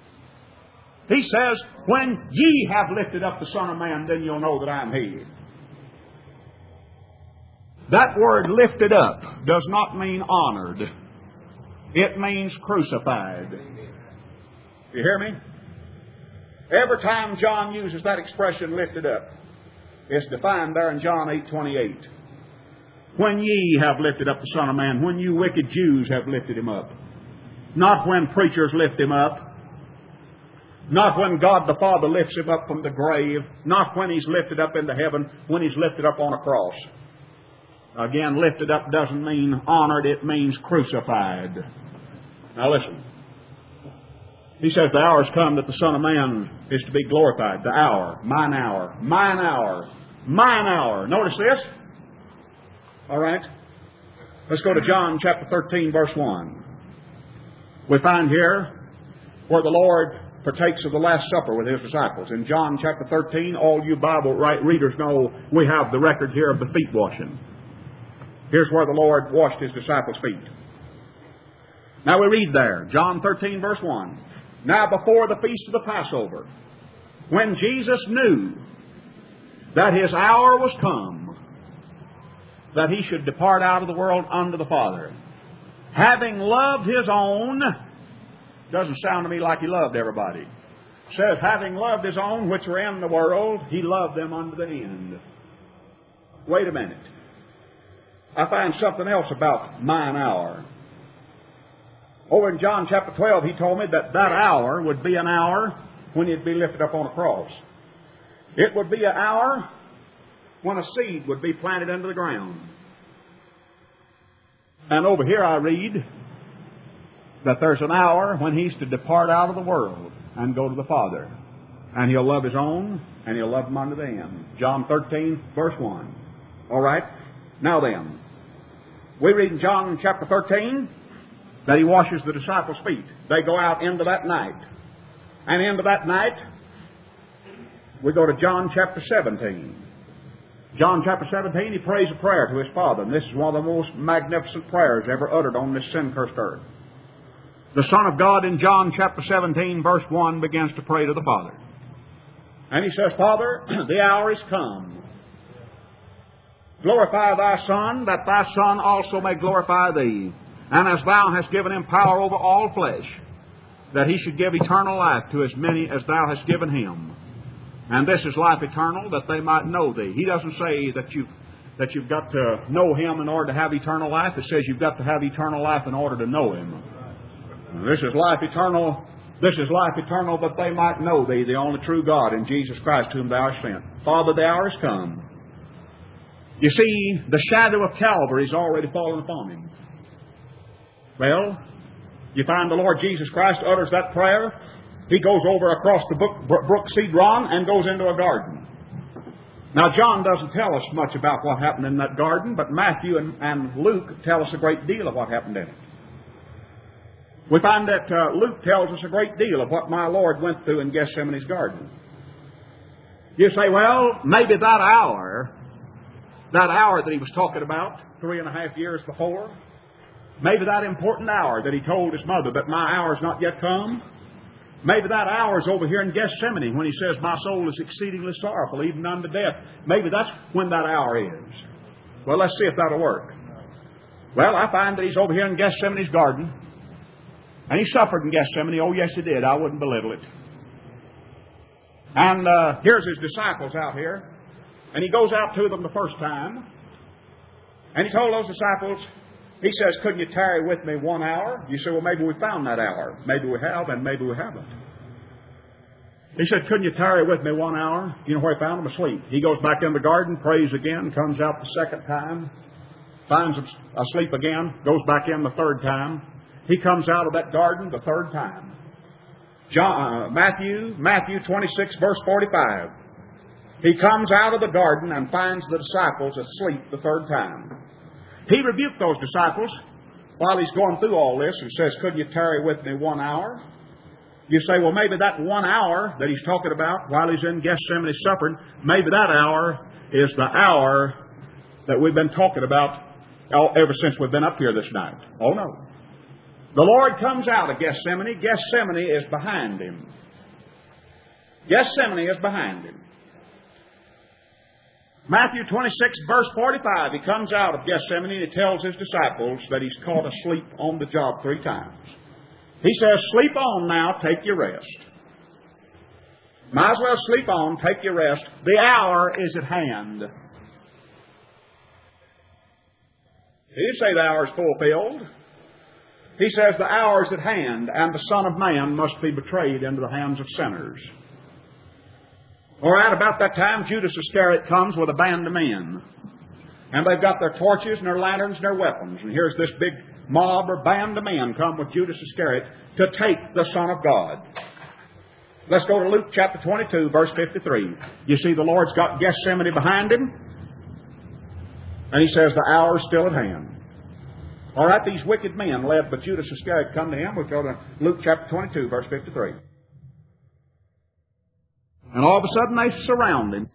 He says, when ye have lifted up the Son of Man, then you'll know that I am He. That word lifted up does not mean honored. It means crucified. You hear me? Every time John uses that expression, lifted up, it's defined there in John 8:28. When ye have lifted up the Son of Man, when you wicked Jews have lifted Him up. Not when preachers lift Him up. Not when God the Father lifts Him up from the grave. Not when He's lifted up into heaven, when He's lifted up on a cross. Again, lifted up doesn't mean honored, it means crucified. Now listen. He says the hour has come that the Son of Man is to be glorified. The hour. Mine hour. Mine hour. Mine hour. Notice this. All right. Let's go to John chapter 13, verse 1. We find here where the Lord partakes of the Last Supper with His disciples. In John chapter 13, all you Bible readers know we have the record here of the feet washing. Here's where the Lord washed His disciples' feet. Now we read there, John 13, verse 1. Now before the feast of the Passover, when Jesus knew that His hour was come, that He should depart out of the world unto the Father, having loved His own, doesn't sound to me like He loved everybody. It says, having loved His own which were in the world, He loved them unto the end. Wait a minute. I find something else about mine hour. Over in John chapter 12, He told me that that hour would be an hour when He'd be lifted up on a cross. It would be an hour when a seed would be planted into the ground. And over here I read that there's an hour when He's to depart out of the world and go to the Father. And He'll love His own, and He'll love them unto the end. John 13, verse 1. All right? Now then, we read in John chapter 13 that He washes the disciples' feet. They go out into that night. And into that night, we go to John chapter 17. John chapter 17, He prays a prayer to His Father. And this is one of the most magnificent prayers ever uttered on this sin-cursed earth. The Son of God in John chapter 17, verse 1, begins to pray to the Father. And He says, Father, the hour is come. Glorify Thy Son, that Thy Son also may glorify Thee. And as Thou hast given Him power over all flesh, that He should give eternal life to as many as Thou hast given Him. And this is life eternal, that they might know Thee. He doesn't say that you've got to know Him in order to have eternal life. It says you've got to have eternal life in order to know Him. This is life eternal. This is life eternal, that they might know Thee, the only true God, and Jesus Christ, whom Thou hast sent. Father, the hour has come. You see, the shadow of Calvary is already fallen upon Him. Well, you find the Lord Jesus Christ utters that prayer. He goes over across the brook Cedron and goes into a garden. Now, John doesn't tell us much about what happened in that garden, but Matthew and Luke tell us a great deal of what happened in it. We find that Luke tells us a great deal of what my Lord went through in Gethsemane's garden. You say, well, maybe that hour that He was talking about 3.5 years before, maybe that important hour that He told His mother that my hour's not yet come, maybe that hour is over here in Gethsemane when He says, my soul is exceedingly sorrowful, even unto death. Maybe that's when that hour is. Well, let's see if that'll work. Well, I find that He's over here in Gethsemane's garden, and He suffered in Gethsemane. Oh, yes, He did. I wouldn't belittle it. And here's His disciples out here, and He goes out to them the first time, and He told those disciples, He says, couldn't you tarry with me 1 hour? You say, well, maybe we found that hour. Maybe we have, and maybe we haven't. He said, couldn't you tarry with me 1 hour? You know where He found them? Asleep. He goes back in the garden, prays again, comes out the second time, finds them asleep again, goes back in the third time. He comes out of that garden the third time. Matthew 26, verse 45. He comes out of the garden and finds the disciples asleep the third time. He rebuked those disciples while He's going through all this and says, couldn't you tarry with me 1 hour? You say, well, maybe that 1 hour that He's talking about while He's in Gethsemane suffering, maybe that hour is the hour that we've been talking about ever since we've been up here this night. Oh, no. The Lord comes out of Gethsemane. Gethsemane is behind Him. Gethsemane is behind Him. Matthew 26, verse 45, he comes out of Gethsemane and he tells his disciples that he's caught asleep on the job 3 times. He says, sleep on now, take your rest. Might as well sleep on, take your rest. The hour is at hand. He didn't say the hour is fulfilled. He says the hour is at hand, and the Son of Man must be betrayed into the hands of sinners. All right, about that time, Judas Iscariot comes with a band of men. And they've got their torches and their lanterns and their weapons. And here's this big mob or band of men come with Judas Iscariot to take the Son of God. Let's go to Luke chapter 22, verse 53. You see the Lord's got Gethsemane behind him. And he says the hour is still at hand. All right, these wicked men led by Judas Iscariot come to him. We'll go to Luke chapter 22, verse 53. And all of a sudden they surround him.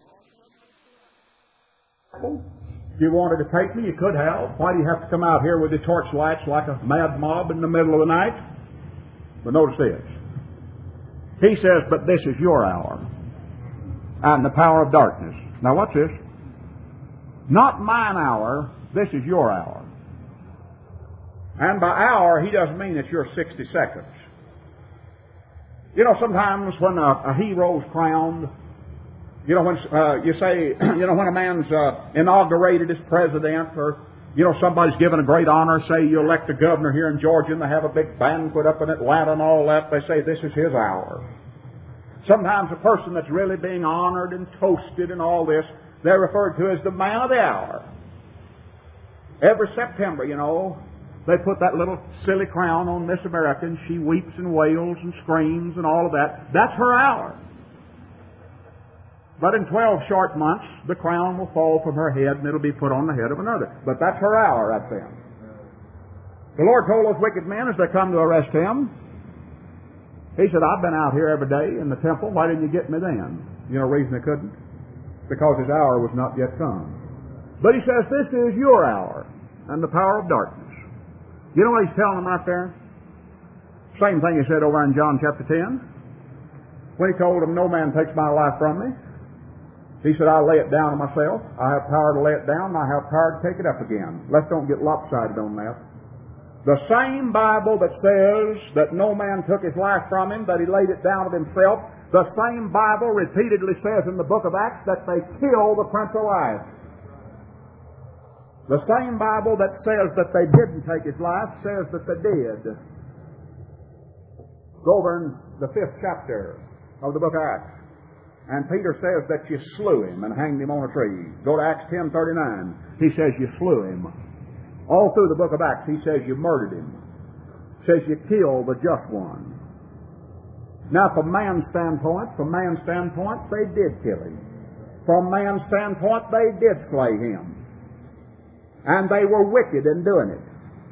If you wanted to take me, you could have. Why do you have to come out here with your torchlights like a mad mob in the middle of the night? But notice this. He says, but this is your hour and the power of darkness. Now watch this. Not mine hour, this is your hour. And by hour, he doesn't mean it's your 60 seconds. You know, sometimes when a hero's crowned, you know, when you say, you know, when a man's inaugurated as president, or, you know, somebody's given a great honor, say you elect a governor here in Georgia and they have a big banquet up in Atlanta and all that, they say this is his hour. Sometimes a person that's really being honored and toasted and all this, they're referred to as the man of the hour. Every September, you know, they put that little silly crown on Miss America, and she weeps and wails and screams and all of that. That's her hour. But in 12 short months, the crown will fall from her head and it'll be put on the head of another. But that's her hour, that's then. The Lord told those wicked men as they come to arrest him, he said, I've been out here every day in the temple. Why didn't you get me then? You know the reason they couldn't? Because his hour was not yet come. But he says, this is your hour and the power of darkness. You know what he's telling them right there? Same thing he said over in John chapter 10. When he told them, no man takes my life from me. He said, I lay it down myself. I have power to lay it down, and I have power to take it up again. Let's don't get lopsided on that. The same Bible that says that no man took his life from him, that he laid it down of himself, the same Bible repeatedly says in the book of Acts that they kill the Prince of Life. The same Bible that says that they didn't take his life says that they did. Go over in the 5th chapter of the book of Acts. And Peter says that you slew him and hanged him on a tree. Go to Acts 10:39. He says you slew him. All through the book of Acts he says you murdered him. Says you killed the just one. Now from man's standpoint, they did kill him. From man's standpoint, they did slay him. And they were wicked in doing it.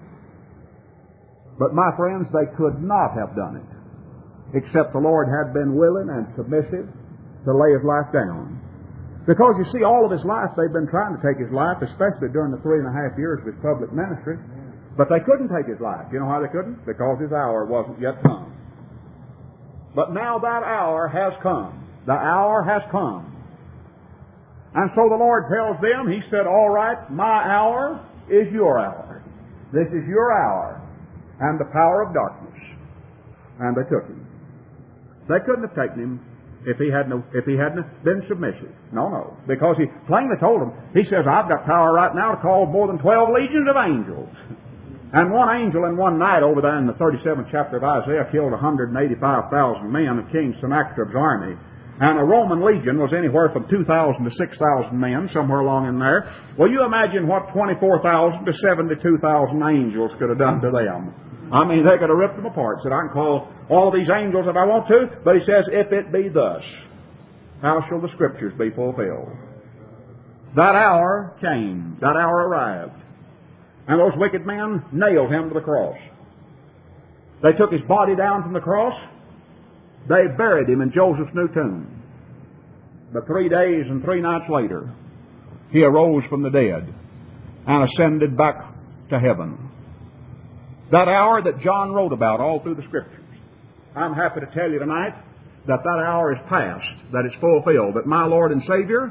But my friends, they could not have done it, except the Lord had been willing and submissive to lay his life down. Because you see, all of his life they've been trying to take his life, especially during the 3.5 years of his public ministry. But they couldn't take his life. You know how they couldn't? Because his hour wasn't yet come. But now that hour has come. The hour has come. And so the Lord tells them, he said, all right, my hour is your hour. This is your hour and the power of darkness. And they took him. They couldn't have taken him if he hadn't been submissive. No. Because he plainly told them, he says, I've got power right now to call more than 12 legions of angels. And one angel in one night over there in the 37th chapter of Isaiah killed 185,000 men of King Sennacherib's army. And a Roman legion was anywhere from 2,000 to 6,000 men, somewhere along in there. Well, you imagine what 24,000 to 72,000 angels could have done to them. I mean, they could have ripped them apart. Said, I can call all these angels if I want to. But he says, if it be thus, how shall the Scriptures be fulfilled? That hour came. That hour arrived. And those wicked men nailed him to the cross. They took his body down from the cross. They buried him in Joseph's new tomb. But 3 days and 3 nights later, he arose from the dead and ascended back to heaven. That hour that John wrote about all through the Scriptures. I'm happy to tell you tonight that that hour is past, that it's fulfilled, that my Lord and Savior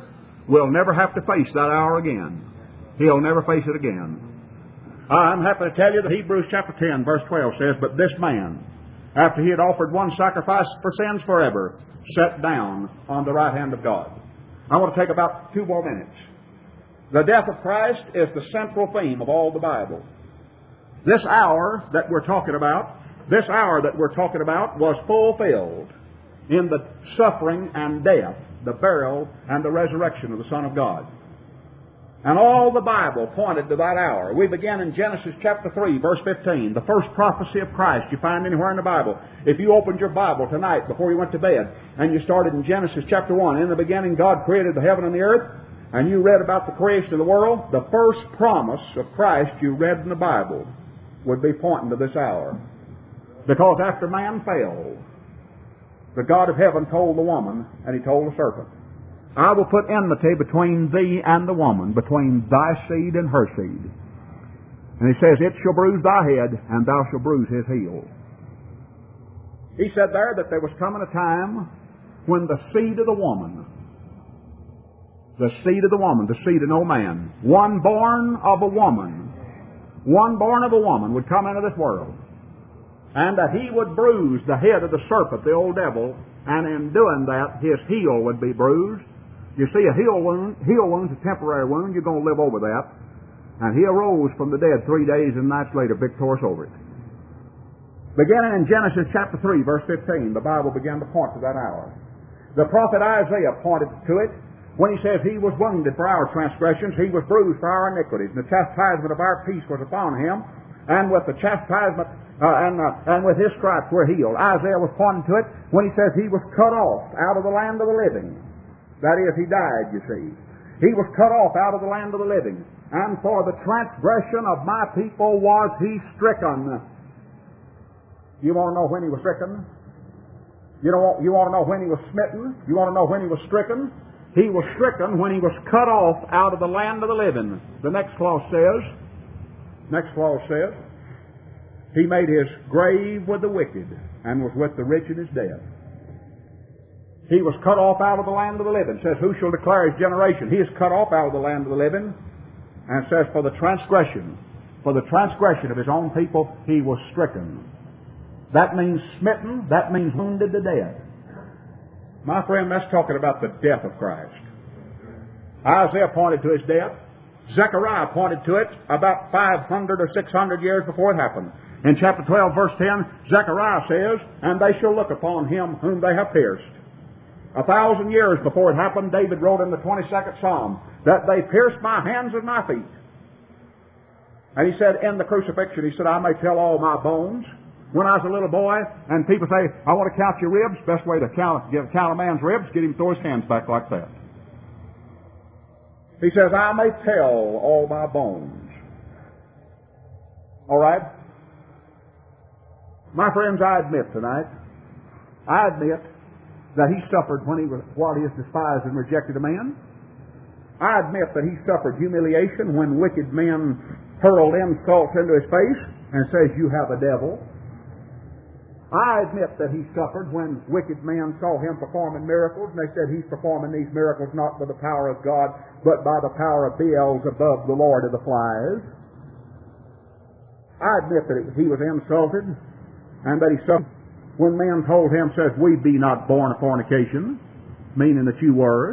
will never have to face that hour again. He'll never face it again. I'm happy to tell you that Hebrews chapter 10, verse 12 says, "But this man, after he had offered one sacrifice for sins forever, sat down on the right hand of God." I want to take about 2 more minutes. The death of Christ is the central theme of all the Bible. This hour that we're talking about was fulfilled in the suffering and death, the burial and the resurrection of the Son of God. And all the Bible pointed to that hour. We begin in Genesis chapter 3, verse 15, the first prophecy of Christ you find anywhere in the Bible. If you opened your Bible tonight before you went to bed, and you started in Genesis chapter 1, in the beginning God created the heaven and the earth, and you read about the creation of the world, the first promise of Christ you read in the Bible would be pointing to this hour. Because after man fell, the God of heaven told the woman, and he told the serpent, "I will put enmity between thee and the woman, between thy seed and her seed." And he says, "It shall bruise thy head, and thou shalt bruise his heel." He said there that there was coming a time when the seed of the woman, the seed of no man, one born of a woman would come into this world, and that he would bruise the head of the serpent, the old devil, and in doing that, his heel would be bruised. You see, a heel wound's a temporary wound. You're going to live over that. And he arose from the dead 3 days and nights later, victorious over it. Beginning in Genesis chapter 3, verse 15, the Bible began to point to that hour. The prophet Isaiah pointed to it when he says, "He was wounded for our transgressions, he was bruised for our iniquities, and the chastisement of our peace was upon him, and with the chastisement and with his stripes we're healed." Isaiah was pointing to it when he says he was cut off out of the land of the living. That is, he died, you see. He was cut off out of the land of the living. "And for the transgression of my people was he stricken." You want to know when he was stricken? You want to know when he was smitten? You want to know when he was stricken? He was stricken when he was cut off out of the land of the living. The next clause says, "He made his grave with the wicked, and was with the rich in his death." He was cut off out of the land of the living. It says, "Who shall declare his generation?" He is cut off out of the land of the living. And it says, for the transgression of his own people, he was stricken. That means smitten. That means wounded to death. My friend, that's talking about the death of Christ. Isaiah pointed to his death. Zechariah pointed to it about 500 or 600 years before it happened. In chapter 12, verse 10, Zechariah says, "And they shall look upon him whom they have pierced." 1,000 years before it happened, David wrote in the 22nd Psalm that they pierced my hands and my feet. And he said in the crucifixion, he said, "I may tell all my bones." When I was a little boy, and people say, "I want to count your ribs," best way to count a man's ribs, get him to throw his hands back like that. He says, "I may tell all my bones." All right? My friends, I admit tonight, that he suffered while he is despised and rejected of men. I admit that he suffered humiliation when wicked men hurled insults into his face and says, "You have a devil." I admit that he suffered when wicked men saw him performing miracles, and they said, "He's performing these miracles not by the power of God, but by the power of Beelzebub, the Lord of the Flies." I admit that he was insulted, and that he suffered when men told him, says, "We be not born of fornication," meaning that you were.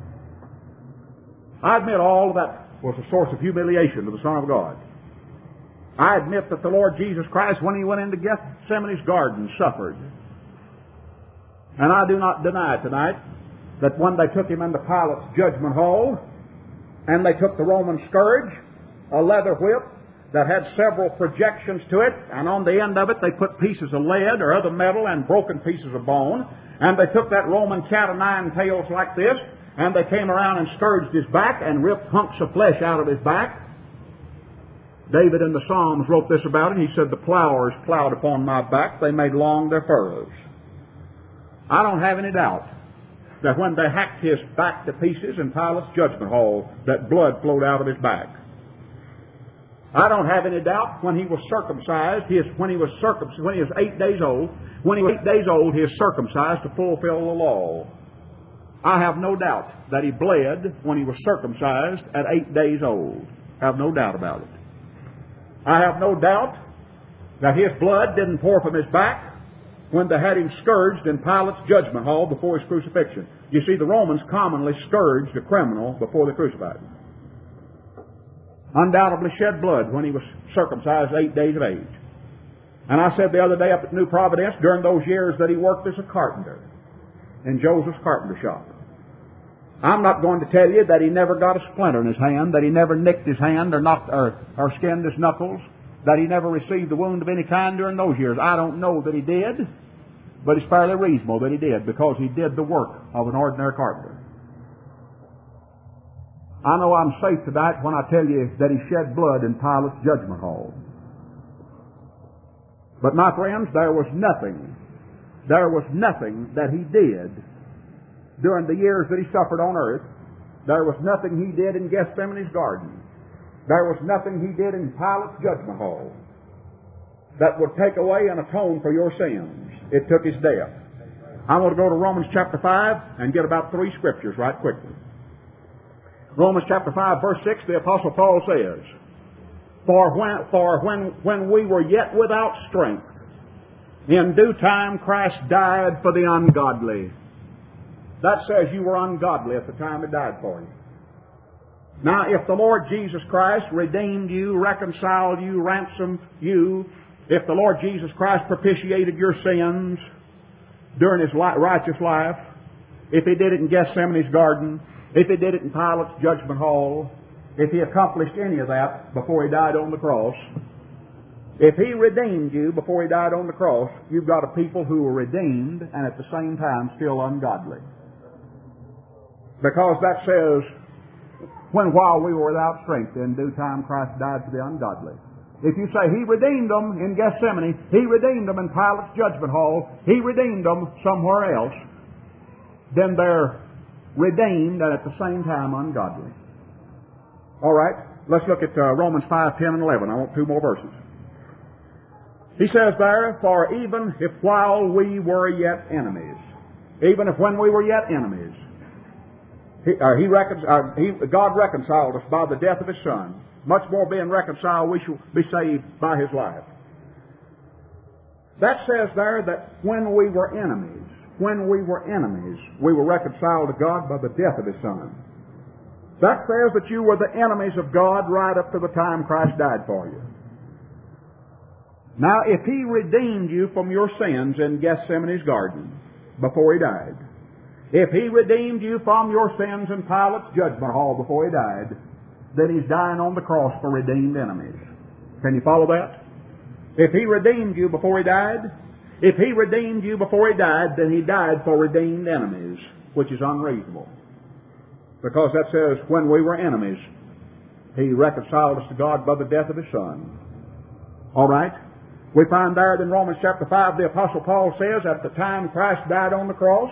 I admit all of that was a source of humiliation to the Son of God. I admit that the Lord Jesus Christ, when he went into Gethsemane's garden, suffered. And I do not deny tonight that when they took him into Pilate's judgment hall, and they took the Roman scourge, a leather whip that had several projections to it, and on the end of it they put pieces of lead or other metal and broken pieces of bone, and they took that Roman cat o' nine tails like this, and they came around and scourged his back and ripped hunks of flesh out of his back. David in the Psalms wrote this about it. He said, "The plowers plowed upon my back, they made long their furrows." I don't have any doubt that when they hacked his back to pieces in Pilate's judgment hall, that blood flowed out of his back. I don't have any doubt when he was circumcised, when he was 8 days old, he was circumcised to fulfill the law. I have no doubt that he bled when he was circumcised at 8 days old. I have no doubt about it. I have no doubt that his blood didn't pour from his back when they had him scourged in Pilate's judgment hall before his crucifixion. You see, the Romans commonly scourged a criminal before they crucified him. Undoubtedly shed blood when he was circumcised 8 days of age. And I said the other day up at New Providence, during those years that he worked as a carpenter in Joseph's carpenter shop, I'm not going to tell you that he never got a splinter in his hand, that he never nicked his hand or knocked or skinned his knuckles, that he never received a wound of any kind during those years. I don't know that he did, but it's fairly reasonable that he did, because he did the work of an ordinary carpenter. I know I'm safe tonight when I tell you that he shed blood in Pilate's judgment hall. But my friends, there was nothing that he did during the years that he suffered on earth. There was nothing he did in Gethsemane's garden. There was nothing he did in Pilate's judgment hall that would take away and atone for your sins. It took his death. I want to go to Romans chapter 5 and get about 3 scriptures right quickly. Romans chapter 5, verse 6, the Apostle Paul says, For when we were yet without strength, in due time Christ died for the ungodly. That says you were ungodly at the time he died for you. Now, if the Lord Jesus Christ redeemed you, reconciled you, ransomed you, if the Lord Jesus Christ propitiated your sins during his righteous life, if he did it in Gethsemane's garden, if he did it in Pilate's judgment hall, if he accomplished any of that before he died on the cross, if he redeemed you before he died on the cross, you've got a people who were redeemed and at the same time still ungodly. Because that says, while we were without strength, in due time Christ died for the ungodly. If you say he redeemed them in Gethsemane, he redeemed them in Pilate's judgment hall, he redeemed them somewhere else, then they're redeemed and at the same time ungodly. All right, let's look at Romans 5, 10, and 11. I want 2 more verses. He says there, For even if while we were yet enemies, even if when we were yet enemies, God reconciled us by the death of His Son. Much more being reconciled, we shall be saved by His life. That says there that when we were enemies, we were reconciled to God by the death of His Son. That says that you were the enemies of God right up to the time Christ died for you. Now, if He redeemed you from your sins in Gethsemane's garden before He died, if He redeemed you from your sins in Pilate's judgment hall before He died, then He's dying on the cross for redeemed enemies. Can you follow that? If He redeemed you before He died, then He died for redeemed enemies, which is unreasonable. Because that says, when we were enemies, He reconciled us to God by the death of His Son. All right? We find there in Romans chapter 5, the Apostle Paul says, at the time Christ died on the cross,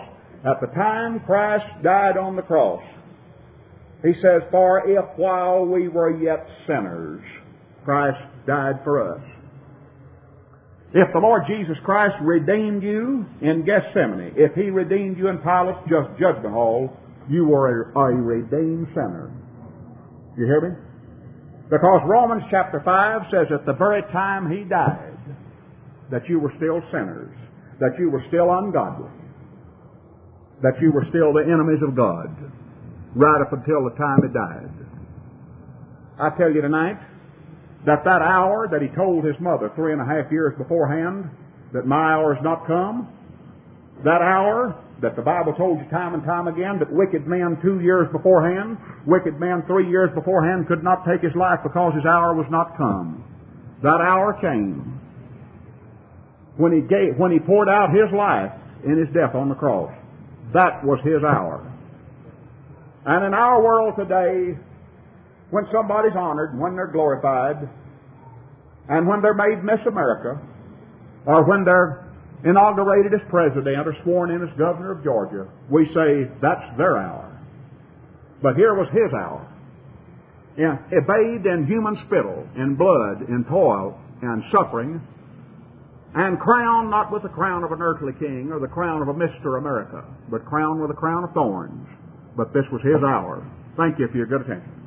he says, For if while we were yet sinners, Christ died for us. If the Lord Jesus Christ redeemed you in Gethsemane, if He redeemed you in Pilate's judgment hall, you were a redeemed sinner. You hear me? Because Romans chapter 5 says at the very time He died, that you were still sinners, that you were still ungodly, that you were still the enemies of God, right up until the time He died. I tell you tonight, that hour that He told His mother 3.5 years beforehand, that my hour has not come, that hour that the Bible told you time and time again, that wicked men 2 years beforehand, wicked men 3 years beforehand could not take his life because his hour was not come. That hour came when He poured out His life in His death on the cross. That was His hour. And in our world today, when somebody's honored, and when they're glorified, and when they're made Miss America, or when they're inaugurated as president or sworn in as governor of Georgia, we say that's their hour. But here was His hour. Bathed in human spittle, in blood, in toil, and suffering, And crowned not with the crown of an earthly king or the crown of a Mr. America, but crowned with a crown of thorns. But this was his hour. Thank you for your good attention.